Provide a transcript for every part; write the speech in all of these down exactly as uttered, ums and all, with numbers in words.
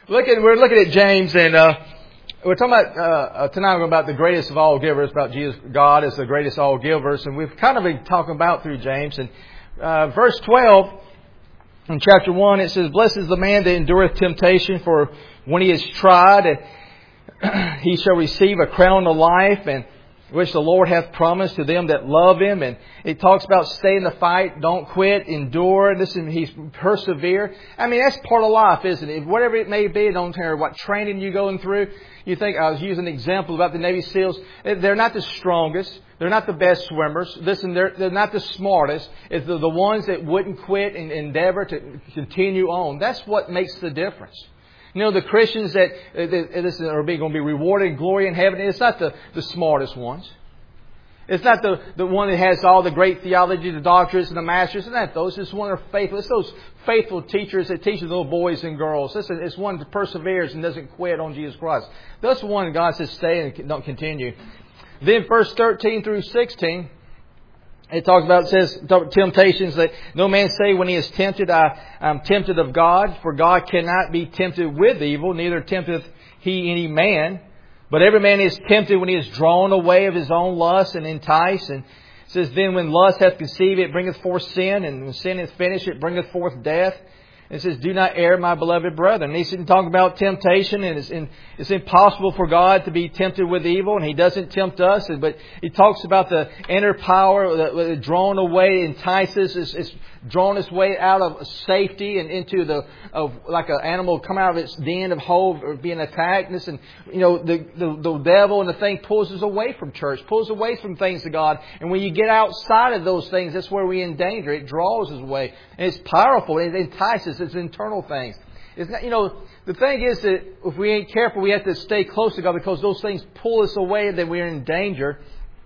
Looking, we're looking at James, and uh, we're talking about uh, uh, tonight about the greatest of all givers, about Jesus, God as the greatest of all givers, and we've kind of been talking about through James. And uh, verse twelve in chapter one, it says, "Blessed is the man that endureth temptation, for when he is tried, he shall receive a crown of life, and which the Lord hath promised to them that love Him." And it talks about stay in the fight, don't quit, endure. Listen, He's persevere. I mean, that's part of life, isn't it? Whatever it may be, don't care what training you're going through. You think, I was using an example about the Navy SEALs. They're not the strongest. They're not the best swimmers. Listen, they're, they're not the smartest. It's the, the ones that wouldn't quit and endeavor to continue on. That's what makes the difference. You know, the Christians that, that listen, are going to be rewarded in glory in heaven, it's not the, the smartest ones. It's not the, the one that has all the great theology, the doctorates and the masters. It's not those. It's one that are faithful. It's those faithful teachers that teach the little boys and girls. Listen, it's one that perseveres and doesn't quit on Jesus Christ. That's the one that God says stay and don't continue. Then verse thirteen through sixteen, it talks about, it says, temptations that no man say when he is tempted, I am tempted of God. For God cannot be tempted with evil, neither tempteth He any man. But every man is tempted when he is drawn away of his own lust and enticed. And it says, then when lust hath conceived, it bringeth forth sin. And when sin is finished, it bringeth forth death. And it says, do not err, my beloved brethren. And he's talking about temptation, and it's, in, it's impossible for God to be tempted with evil, and He doesn't tempt us. But he talks about the inner power, the, the drawn away, entices, is, is drawn its way out of safety and into the, of like an animal come out of its den of hole or being attacked. And, you know, the, the, the devil and the thing pulls us away from church, pulls away from things of God. And when you get outside of those things, that's where we endanger. It draws us away. And it's powerful. It entices. It's internal things. It's not, you know, the thing is that if we ain't careful, we have to stay close to God, because those things pull us away, and then we're in danger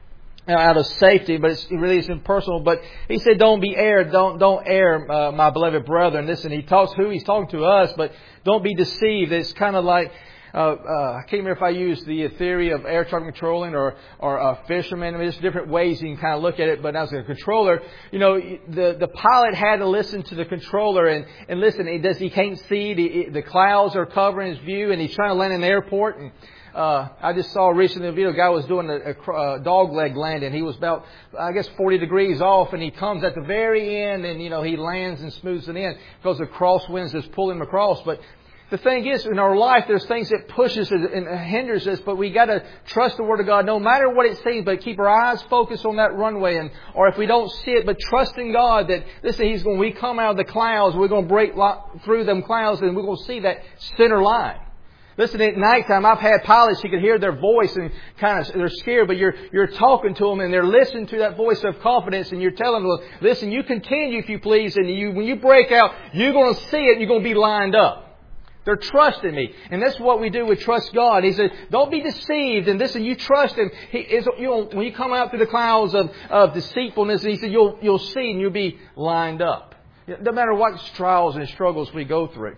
out of safety. But it's, it really is impersonal. But he said, don't be erred. Don't, don't err, uh, my beloved brethren. Listen, he talks who he's talking to us, but don't be deceived. It's kind of like, Uh, uh, I can't remember if I used the theory of air traffic controlling or or a fisherman. I mean, there's different ways you can kind of look at it. But as a controller, you know, the the pilot had to listen to the controller and and listen. He does he can't see the the clouds are covering his view, and he's trying to land in the airport. And uh, I just saw recently a video. A guy was doing a, a, a dog leg landing. He was about I guess forty degrees off, and he comes at the very end, and you know he lands and smooths it in because the crosswinds just pull him across. But the thing is, in our life, there's things that pushes us and hinders us, but we got to trust the Word of God, no matter what it seems. But keep our eyes focused on that runway, and or if we don't see it, but trust in God that listen, He's going. We come out of the clouds, we're going to break through them clouds, and we're going to see that center line. Listen, at nighttime, I've had pilots, you can hear their voice and kind of they're scared, but you're you're talking to them and they're listening to that voice of confidence, and you're telling them, listen, you continue if you please, and you when you break out, you're going to see it, and you're going to be lined up. They're trusting me. And that's what we do with trust God. He said, don't be deceived. And listen, you trust Him. He is, you know, when you come out through the clouds of, of deceitfulness, He said, you'll, you'll see and you'll be lined up. No matter what trials and struggles we go through.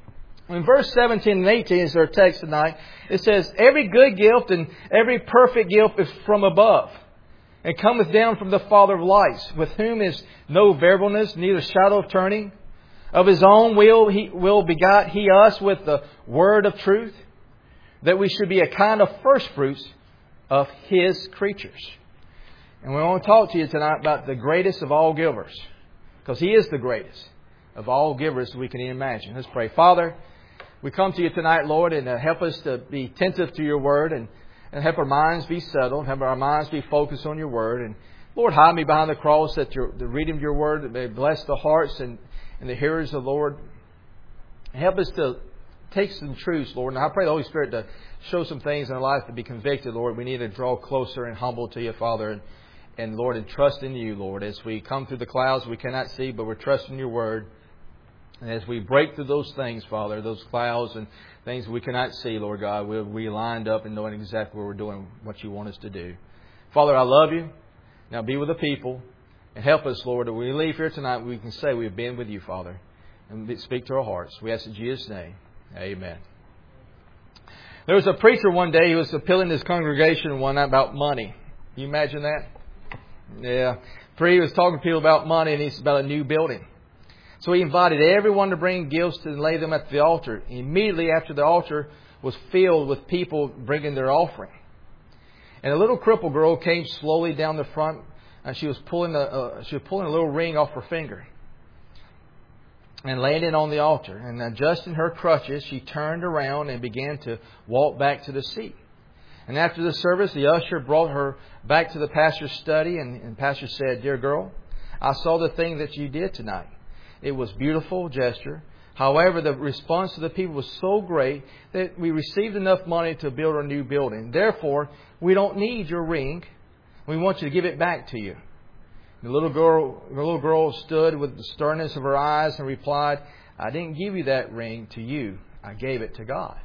In verse seventeen and eighteen is our text tonight. It says, every good gift and every perfect gift is from above, and cometh down from the Father of lights, with whom is no variableness, neither shadow of turning. Of His own will, He will begot He us with the word of truth, that we should be a kind of first fruits of His creatures. And we want to talk to you tonight about the greatest of all givers, because He is the greatest of all givers we can imagine. Let's pray. Father, we come to you tonight, Lord, and uh, help us to be attentive to your word, and, and help our minds be settled, help our minds be focused on your word. And Lord, hide me behind the cross, that your, the reading of your word may bless the hearts and and the hearers of the Lord. Help us to take some truths, Lord. And I pray the Holy Spirit to show some things in our life to be convicted, Lord. We need to draw closer and humble to you, Father. And, and Lord, and trust in you, Lord. As we come through the clouds we cannot see, but we're trusting your word. And as we break through those things, Father, those clouds and things we cannot see, Lord God, we'll be lined up and knowing exactly what we're doing, what you want us to do. Father, I love you. Now be with the people. And help us, Lord, that when we leave here tonight, we can say we've been with you, Father, and speak to our hearts. We ask in Jesus' name. Amen. There was a preacher one day who was appealing to his congregation one night about money. Can you imagine that? Yeah. He was talking to people about money, and he's about a new building. So he invited everyone to bring gifts and lay them at the altar. Immediately after the altar was filled with people bringing their offering. And a little crippled girl came slowly down the front, and she was pulling a uh, she was pulling a little ring off her finger, and laying it on the altar. And adjusting her crutches, she turned around and began to walk back to the seat. And after the service, the usher brought her back to the pastor's study, and, and the pastor said, "Dear girl, I saw the thing that you did tonight. It was a beautiful gesture. However, the response of the people was so great that we received enough money to build a new building. Therefore, we don't need your ring. We want you to give it back to you." The little girl, the little girl stood with the sternness of her eyes and replied, "I didn't give you that ring to you. I gave it to God."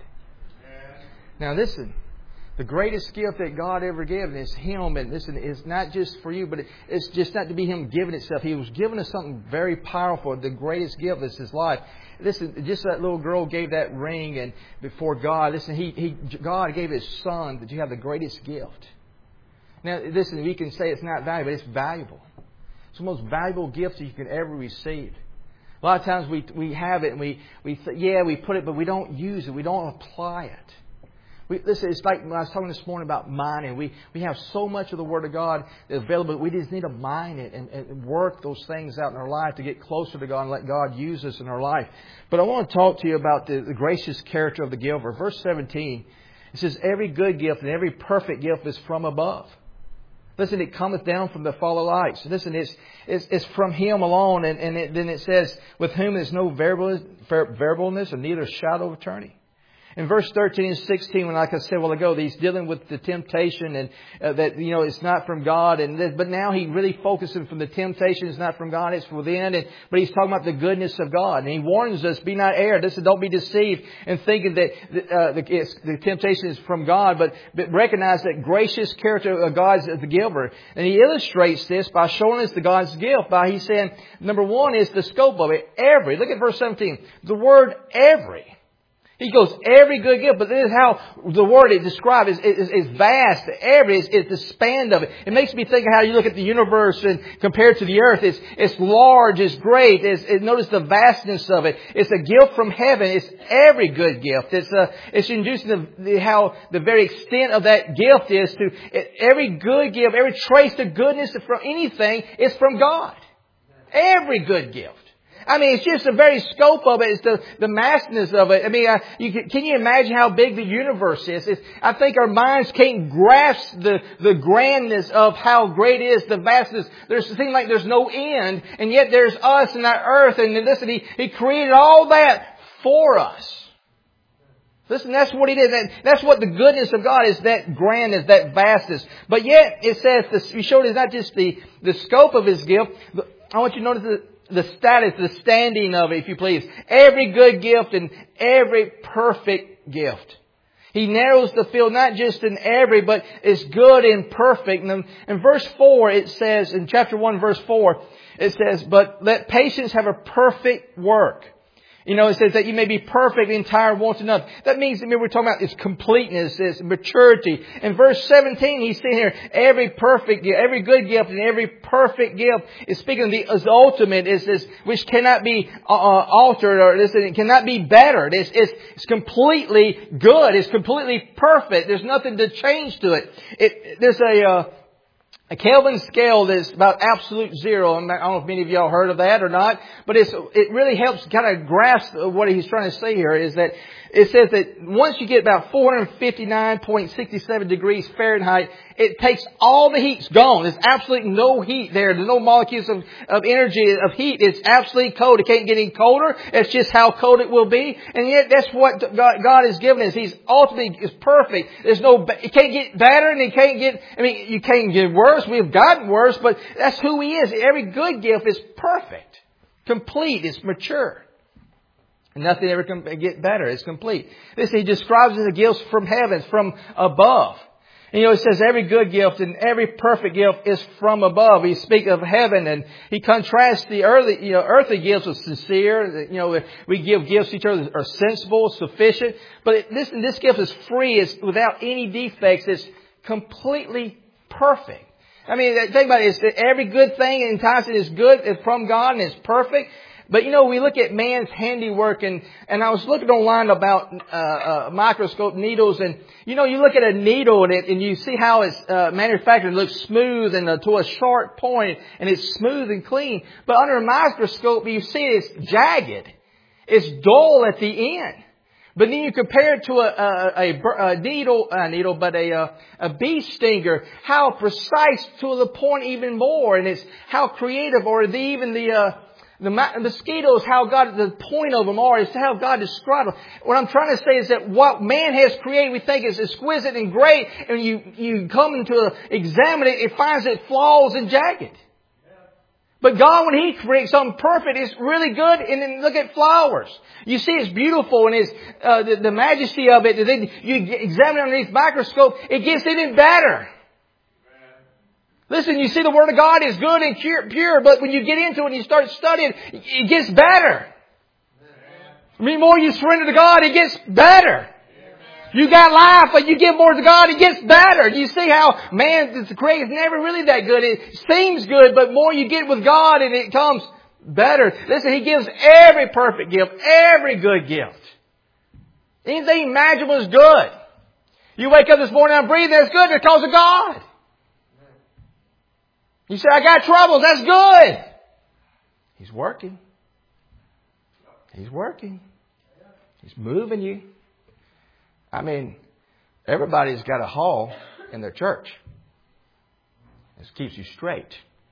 Now listen, the greatest gift that God ever given is Him. And listen, it's not just for you, but it's just not to be Him giving itself. He was giving us something very powerful. The greatest gift is His life. Listen, just that little girl gave that ring and before God. Listen, he, he, God gave His Son that you have the greatest gift. Now, listen, we can say it's not valuable, but it's valuable. It's the most valuable gift that you can ever receive. A lot of times we we have it and we, we th- yeah, we put it, but we don't use it. We don't apply it. We, listen, it's like when I was talking this morning about mining. We we have so much of the Word of God available. We just need to mine it and, and work those things out in our life to get closer to God and let God use us in our life. But I want to talk to you about the, the gracious character of the giver. Verse seventeen, it says, "Every good gift and every perfect gift is from above. Listen, it cometh down from the Father of lights." Listen, it's, it's, it's from Him alone. And, and it, then it says, "With whom is no variableness and neither shadow of turning." In verse thirteen and sixteen, when like I said a while ago, he's dealing with the temptation and uh, that, you know, it's not from God. And this, but now he really focuses from the temptation is not from God, it's within. And, but he's talking about the goodness of God. And he warns us, be not erred. Listen, don't be deceived in thinking that uh, the, it's, the temptation is from God, but, but recognize that gracious character of God is the giver. And he illustrates this by showing us the God's gift by he's saying, number one is the scope of it. Every. Look at verse seventeen. The word every. He goes, every good gift, but this is how the word it describes is, is, is vast. Every is, is the span of it. It makes me think of how you look at the universe and compared to the earth. It's, it's large, it's great. It's, it, notice the vastness of it. It's a gift from heaven. It's every good gift. It's a, it's introducing the, the, how the very extent of that gift is to it, every good gift, every trace of goodness from anything is from God. Every good gift. I mean, it's just the very scope of it. It's the, the vastness of it. I mean, uh, you can, can you imagine how big the universe is? It's, I think our minds can't grasp the, the grandness of how great it is, the vastness. There's, it seems like there's no end, and yet there's us and that earth. And listen, He, he created all that for us. Listen, that's what He did. That, that's what the goodness of God is, that grandness, that vastness. But yet, it says, this, He showed us not just the, the scope of His gift, but I want you to notice the The status, the standing of it, if you please. Every good gift and every perfect gift. He narrows the field, not just in every, but it's good and perfect. And in verse four, it says, in chapter one, verse four, it says, "But let patience have a perfect work." You know, it says that you may be perfect, entire, wanting nothing. That means, I mean, we're talking about its completeness, its maturity. In verse seventeen, he's saying here, every perfect gift, every good gift and every perfect gift is speaking of the is ultimate, is this, which cannot be uh, altered or this, it cannot be bettered. It's, it's, it's completely good. It's completely perfect. There's nothing to change to it. It there's a, uh, A Kelvin scale that's about absolute zero. I don't know if many of y'all heard of that or not, but it's, it really helps kind of grasp what he's trying to say here is that it says that once you get about four hundred fifty-nine point six seven degrees Fahrenheit, it takes all the heat's gone. There's absolutely no heat there. There's no molecules of, of energy, of heat. It's absolutely cold. It can't get any colder. It's just how cold it will be. And yet that's what God, God has given us. He's ultimately is perfect. There's no, it can't get better and it can't get, I mean, you can't get worse. We've gotten worse, but that's who He is. Every good gift is perfect, complete, it's mature. Nothing ever can get better. It's complete. This He describes as a gift from heaven, from above. And, you know, it says every good gift and every perfect gift is from above. He speaks of heaven and He contrasts the earthly, you know, earthly gifts with sincere. You know, we give gifts to each other that are sensible, sufficient. But it, this, this gift is free. It's without any defects. It's completely perfect. I mean, think about it. It's every good thing in times it is good, it's from God and it's perfect. But you know, we look at man's handiwork, and, and I was looking online about uh, uh, microscope needles, and you know, you look at a needle and, it, and you see how it's uh, manufactured. It looks smooth and uh, to a sharp point, and it's smooth and clean. But under a microscope, you see it's jagged. It's dull at the end. But then you compare it to a, a, a, a needle, a needle, but a, a, a bee stinger, how precise to the point even more, and it's how creative, or the, even the, uh, the mosquitoes, how God, the point of them are, is how God described them. What I'm trying to say is that what man has created, we think is exquisite and great, and you, you come into examine it, it finds it flaws and jagged. But God, when He creates something perfect, it's really good. And then look at flowers. You see it's beautiful and it's, uh, the, the majesty of it. And then you examine it underneath the microscope, it gets even better. Listen, you see the Word of God is good and pure, but when you get into it and you start studying, it gets better. I mean, the more you surrender to God, it gets better. You got life, but you give more to God, it gets better. You see how man, the creation is never really that good. It seems good, but more you get with God and it comes better. Listen, He gives every perfect gift, every good gift. Anything imaginable is good. You wake up this morning and breathe, that's good because of God. You say, I got troubles, that's good. He's working. He's working. He's moving you. I mean, everybody's got a hall in their church. This keeps you straight.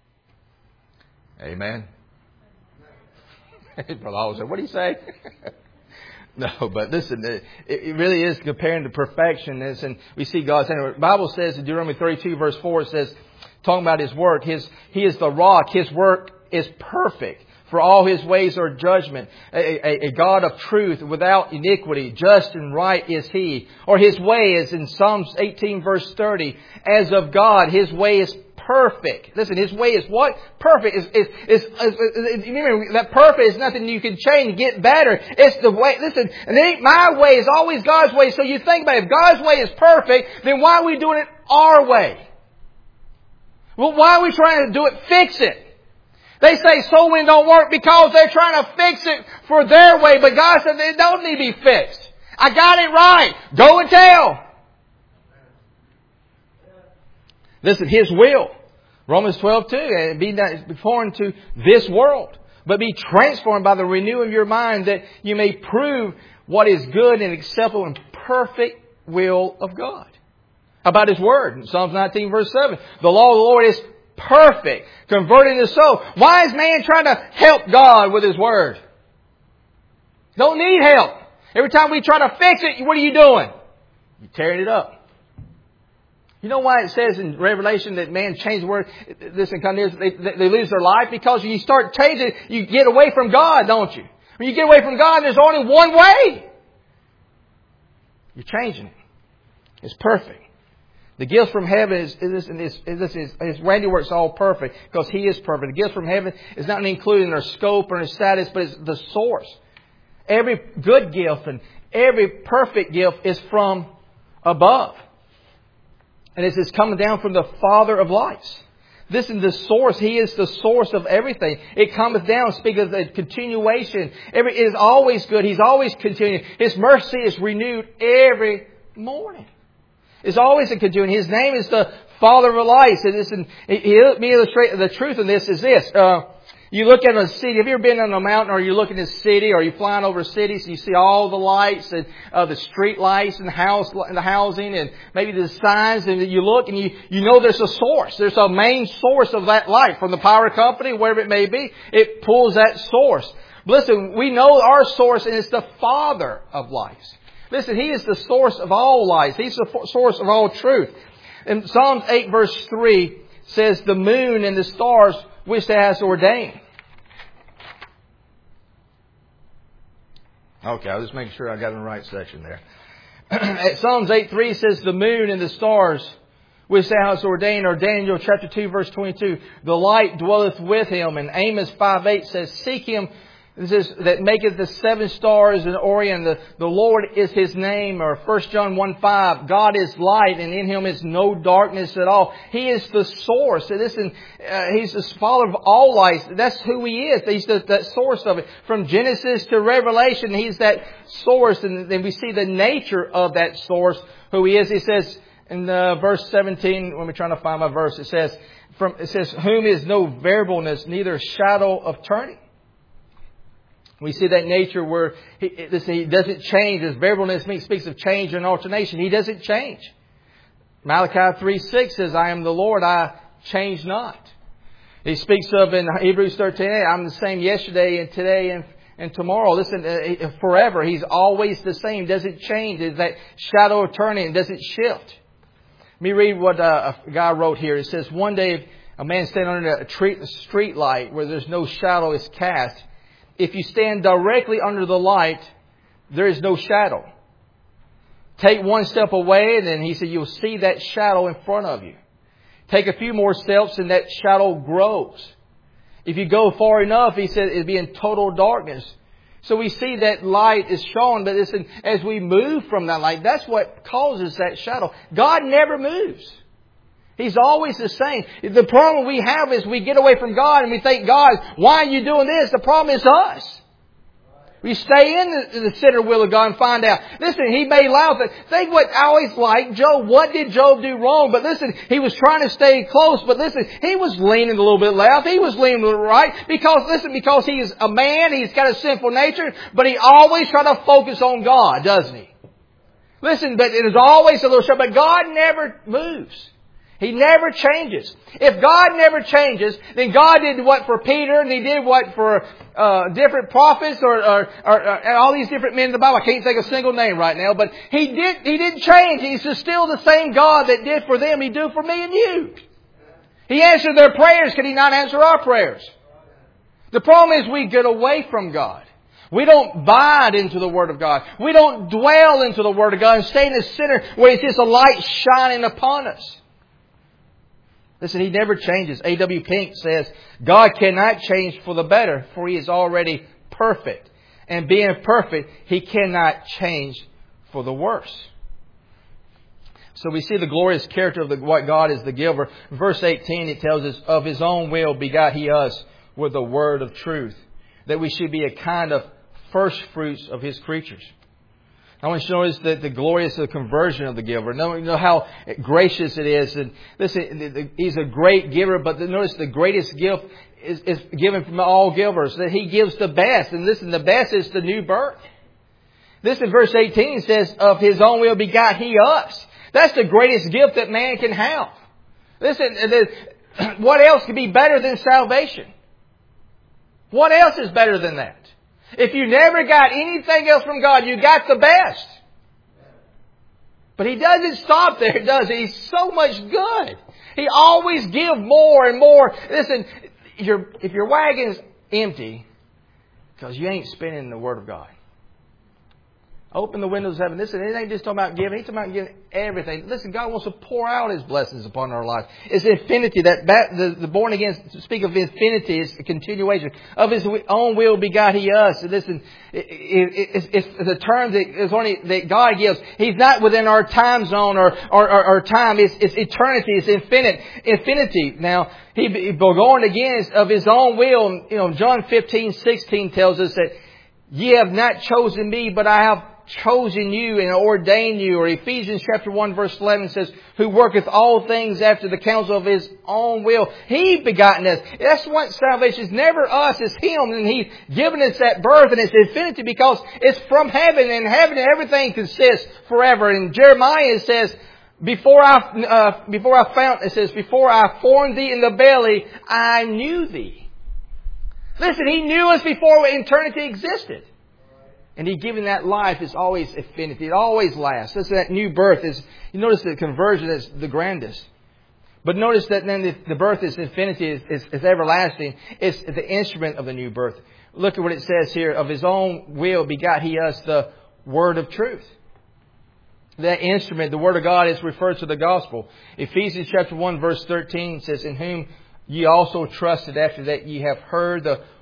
Amen. Brother Hall said, what do you say? No, but listen, it, it really is comparing to perfection. And we see God saying, the Bible says in Deuteronomy thirty-two verse four, it says, talking about His work, His, He is the rock. His work is perfect. For all His ways are judgment. A, a, a God of truth without iniquity. Just and right is He. Or His way is in Psalms eighteen verse thirty. As of God, His way is perfect. Listen, His way is what? Perfect. Is, is, is, is, is, remember, that perfect is nothing you can change, get better. It's the way, listen, and it ain't my way, it's always God's way. So you think about it, if God's way is perfect, then why are we doing it our way? Well, why are we trying to do it, fix it? They say soul winning don't work because they're trying to fix it for their way. But God said it don't need to be fixed. I got it right. Go and tell. Listen, His will. Romans twelve two. And be not conformed to this world, but be transformed by the renewing of your mind, that you may prove what is good and acceptable and perfect will of God. How about His Word? In Psalms nineteen verse seven. The law of the Lord is perfect, converting the soul. Why is man trying to help God with His Word? Don't need help. Every time we try to fix it, what are you doing? You're tearing it up. You know why it says in Revelation that man changed the Word? Listen, they, they lose their life because you start changing it, you get away from God, don't you? When you get away from God, there's only one way. You're changing it. It's perfect. The gifts from heaven is, is, is, is, is His handiwork's all perfect because He is perfect. The gifts from heaven is not included in their scope or in status, but it's the source. Every good gift and every perfect gift is from above. And it's coming down from the Father of lights. This is the source. He is the source of everything. It cometh down, speak of the continuation. Every, it is always good. He's always continuing. His mercy is renewed every morning. It's always a continuing. His name is the Father of lights. And this, and he, let me illustrate the truth of this is this. Uh, you look at a city. Have you ever been on a mountain, or you look at a city, or you flying over cities, and you see all the lights and uh, the street lights and the house and the housing and maybe the signs, and you look and you you know there's a source. There's a main source of that light from the power company, wherever it may be. It pulls that source. Listen, we know our source, and it's the Father of lights. Listen, He is the source of all lights. He's the source of all truth. And Psalms eight verse three says, the moon and the stars which Thou hast ordained. Okay, I was just making sure I got in the right section there. Psalms eight three says, the moon and the stars which Thou hast ordained. Or Daniel chapter two verse twenty-two, the light dwelleth with Him. And Amos five eight says, seek Him It says that maketh the seven stars in Orion. The, the Lord is His name. Or First John one five. God is light and in Him is no darkness at all. He is the source. Listen, uh, He's the Father of all lights. That's who He is. He's the, that source of it. From Genesis to Revelation, He's that source. And then we see the nature of that source, who He is. He says in uh, verse seventeen, when we're trying to find my verse, it says, from, it says, whom is no variableness, neither shadow of turning. We see that nature where he, listen, he doesn't change. His variableness speaks of change and alternation. He doesn't change. Malachi three six says, I am the Lord, I change not. He speaks of in Hebrews thirteen eight, I'm the same yesterday and today and, and tomorrow. Listen, uh, forever. He's always the same. Doesn't change. Is that shadow of turning. It doesn't shift. Let me read what uh, a guy wrote here. It says, one day a man standing under a, tree, a street light where there's no shadow is cast. If you stand directly under the light, there is no shadow. Take one step away and then he said, you'll see that shadow in front of you. Take a few more steps and that shadow grows. If you go far enough, he said, it'll be in total darkness. So we see that light is shown, but listen, as we move from that light, that's what causes that shadow. God never moves. He's always the same. The problem we have is we get away from God and we think, God, why are you doing this? The problem is us. We stay in the, the center will of God and find out. Listen, He may allow it. Think what I always like, Job. What did Job do wrong? But listen, he was trying to stay close. But listen, he was leaning a little bit left. He was leaning a little right. Because, listen, because he's a man, he's got a sinful nature. But he always tries to focus on God, doesn't he? Listen, but it is always a little short. But God never moves. He never changes. If God never changes, then God did what for Peter and He did what for uh, different prophets or, or, or, or all these different men in the Bible. I can't think of a single name right now, but He did. He didn't change. He's still the same God that did for them. He do for me and you. He answered their prayers. Can He not answer our prayers? The problem is we get away from God. We don't bide into the Word of God. We don't dwell into the Word of God and stay in the center where it's just a light shining upon us. Listen, He never changes. A W Pink says, God cannot change for the better, for He is already perfect. And being perfect, He cannot change for the worse. So we see the glorious character of the, what God is the giver. Verse eighteen, it tells us, of His own will begot He us with the word of truth, that we should be a kind of first fruits of His creatures. I want you to notice that the glorious the conversion of the giver. Know, you know how gracious it is. And listen, He's a great giver, but notice the greatest gift is, is given from all givers. That He gives the best. And listen, the best is the new birth. This in verse eighteen says, of His own will begot He us. That's the greatest gift that man can have. Listen, what else could be better than salvation? What else is better than that? If you never got anything else from God, you got the best. But He doesn't stop there, does He? He's so much good. He always gives more and more. Listen, your, if your wagon's empty, because you ain't spinning the Word of God. Open the windows of heaven. Listen, it ain't just talking about giving. He's talking about giving everything. Listen, God wants to pour out His blessings upon our lives. It's infinity. That the, the born again speak of infinity. It's a continuation. Of His own will begot He us. Listen, it, it, it's, it's the term that is only that God gives. He's not within our time zone or or, or, or time. It's, it's eternity. It's infinite. Infinity. Now, He, he going again is of His own will. You know, John fifteen sixteen tells us that ye have not chosen me, but I have chosen you and ordained you. Or Ephesians chapter one verse eleven says, who worketh all things after the counsel of His own will. He begotten us. That's what salvation is. Never us, it's Him. And He's given us that birth, and it's infinity because it's from heaven, and heaven and everything consists forever. And Jeremiah says, before I, uh, before I found, it says, before I formed thee in the belly, I knew thee. Listen, He knew us before eternity existed. And He given that life is always infinity. It always lasts. Listen, that new birth is, you notice the conversion is the grandest. But notice that then the, the birth is infinity, is, is, is everlasting. It's the instrument of the new birth. Look at what it says here. Of His own will begot He us the word of truth. That instrument, the Word of God, is referred to the gospel. Ephesians chapter one verse thirteen says, in whom ye also trusted after that ye have heard the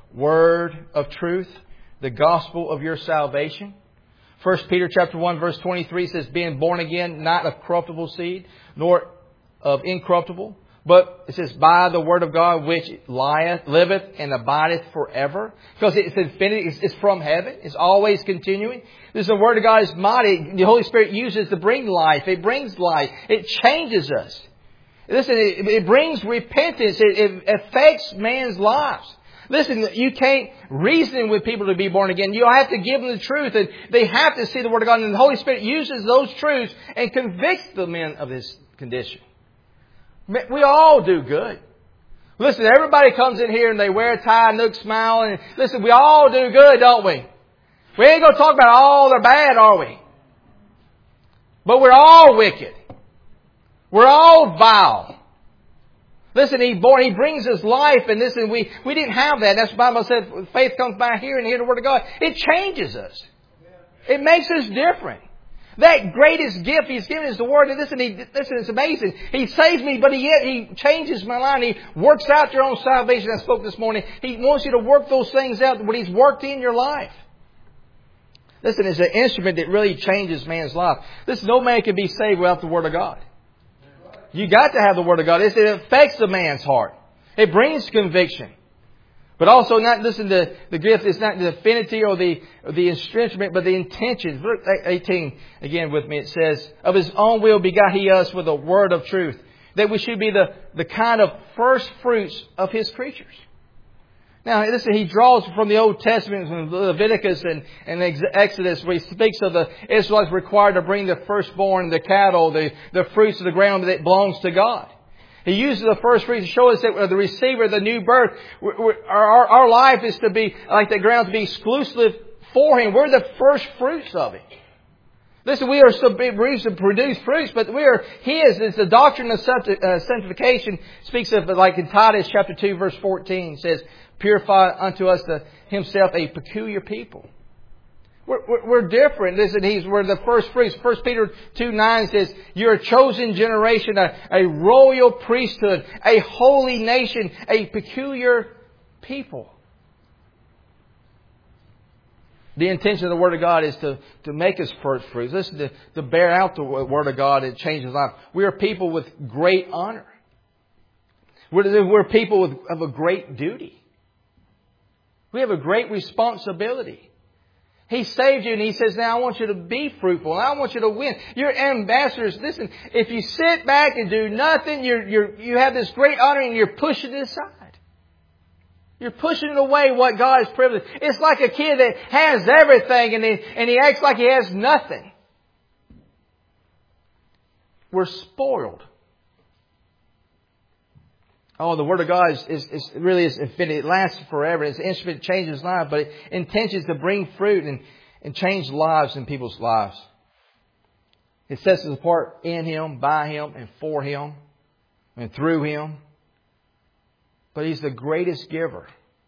word of truth, the gospel of your salvation. First Peter chapter one verse twenty-three says, being born again, not of corruptible seed, nor of incorruptible, but it says, by the word of God, which lieth, liveth, and abideth forever. Because it's infinity, it's, it's from heaven. It's always continuing. This is the word of God is mighty. The Holy Spirit uses to bring life. It brings life. It changes us. Listen, it, it brings repentance. It, it affects man's lives. Listen, you can't reason with people to be born again. You have to give them the truth, and they have to see the Word of God. And the Holy Spirit uses those truths and convicts the men of this condition. We all do good. Listen, everybody comes in here and they wear a tie and look, smile. And listen, we all do good, don't we? We ain't going to talk about all they're bad, are we? But we're all wicked. We're all vile. Listen, he born, he brings us life, and listen, we, we didn't have that. That's what the Bible said, faith comes by hearing and hear the Word of God. It changes us. It makes us different. That greatest gift He's given is the Word. And listen, he, listen, it's amazing. He saves me, but he, yet He changes my life. He works out your own salvation. I spoke this morning. He wants you to work those things out when He's worked in your life. Listen, it's an instrument that really changes man's life. Listen, no man can be saved without the Word of God. You got to have the Word of God. It affects the man's heart. It brings conviction. But also not, listen, the, the gift is not the affinity or the, or the instrument, but the intention. Verse eighteen, again with me, it says, of His own will begot He us with a word of truth, that we should be the, the kind of first fruits of His creatures. Now, listen, he draws from the Old Testament, from Leviticus and, and Exodus, where he speaks of the Israelites required to bring the firstborn, the cattle, the, the fruits of the ground that belongs to God. He uses the first fruits to show us that the receiver of the new birth, we're, we're, our, our life is to be, like the ground, to be exclusive for Him. We're the first fruits of it. Listen, we are so big to produce fruits, but we are His. It's the doctrine of sanctification. Speaks of, like in Titus chapter two, verse fourteen, says, purify unto us the, Himself a peculiar people. We're, we're, we're different. Listen, He's we're the first fruits. First Peter two nine says, you're a chosen generation, a, a royal priesthood, a holy nation, a peculiar people. The intention of the Word of God is to, to make us first fruits. Listen, to, to bear out the Word of God and change His life. We are people with great honor. We're, we're people with, of a great duty. We have a great responsibility. He saved you and He says, now I want you to be fruitful. And I want you to win. You're ambassadors. Listen, if you sit back and do nothing, you're, you're, you have this great honor and you're pushing it aside. You're pushing away what God has privileged. It's like a kid that has everything and he, and he acts like he has nothing. We're spoiled. Oh, the Word of God is, is, is really is infinite. It lasts forever. It's an instrument that changes lives, but it intentions to bring fruit and, and change lives in people's lives. It sets us apart in Him, by Him, and for Him, and through Him. But He's the greatest giver.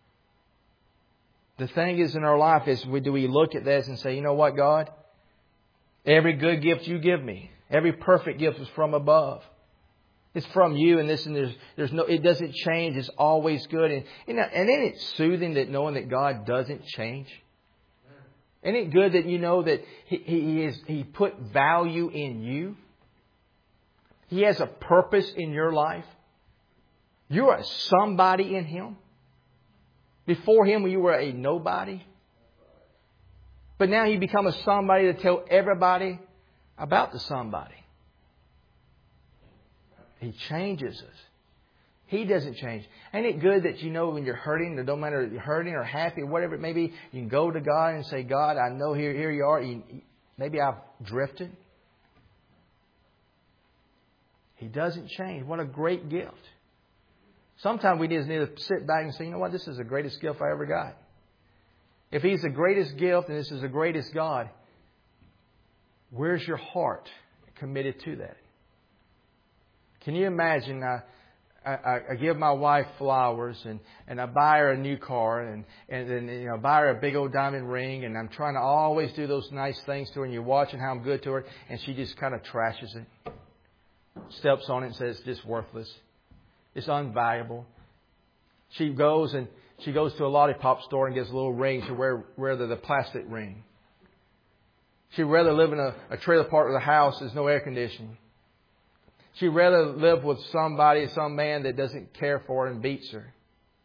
The thing is in our life is, we, do we look at this and say, you know what, God? Every good gift You give me, every perfect gift is from above. It's from You, and this, and there's, there's no, it doesn't change. It's always good. And, you know, and isn't it soothing that knowing that God doesn't change? Isn't it good that you know that He, he is, He put value in you? He has a purpose in your life. You're a somebody in Him. Before Him, you were a nobody. But now you become a somebody to tell everybody about the somebody. He changes us. He doesn't change. Ain't it good that you know when you're hurting, it don't matter if you're hurting or happy or whatever it may be, you can go to God and say, God, I know here, here you are. You, maybe I've drifted. He doesn't change. What a great gift. Sometimes we just need to sit back and say, you know what, this is the greatest gift I ever got. If He's the greatest gift and this is the greatest God, where's your heart committed to that? Can you imagine, I, I, I give my wife flowers and, and I buy her a new car and, and then, you know, buy her a big old diamond ring, and I'm trying to always do those nice things to her, and you're watching how I'm good to her, and she just kind of trashes it. Steps on it and says it's just worthless. It's unvaluable. She goes and She goes to a lollipop store and gets a little ring. She'd wear, wear the, the plastic ring. She'd rather live in a, a trailer park with a house there's no air conditioning. She'd rather live with somebody, some man that doesn't care for her and beats her.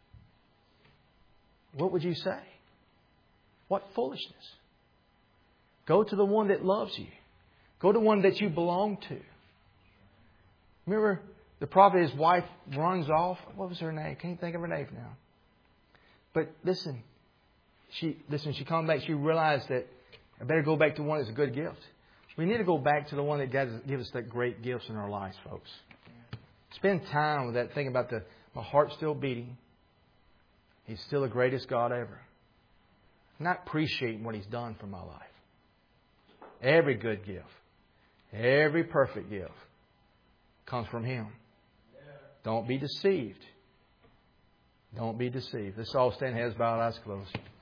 What would you say? What foolishness. Go to the one that loves you. Go to one that you belong to. Remember, the prophet, his wife runs off. What was her name? Can't even think of her name now. But listen, she listen. She comes back. She realized that I better go back to one that's a good gift. We need to go back to the one that gives us that great gifts in our lives, folks. Spend time with that. Think about the my heart's still beating. He's still the greatest God ever. Not appreciating what He's done for my life. Every good gift, every perfect gift comes from Him. Don't be deceived. Don't be deceived. Let's all stand, heads bowed, eyes closed.